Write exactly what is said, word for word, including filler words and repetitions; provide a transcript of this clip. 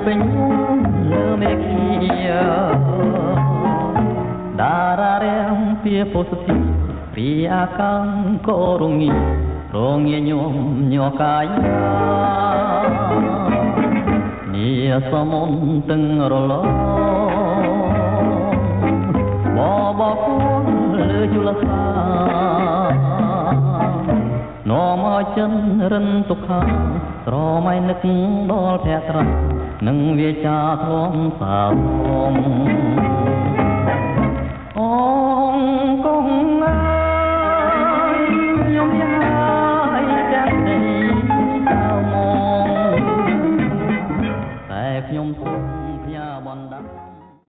ពេញលើមេឃាតារារាំពីពុទ្ធទីពីអាកាំក៏រងារងាញោមញ័រកាយនីសមន្តឹងរលបបគួងលើជលសានាំឲ្យចិនរិនទុក្ខាស្រមៃនឹកដល់ភក្ត្រានឹងវាចាធ្លំសារម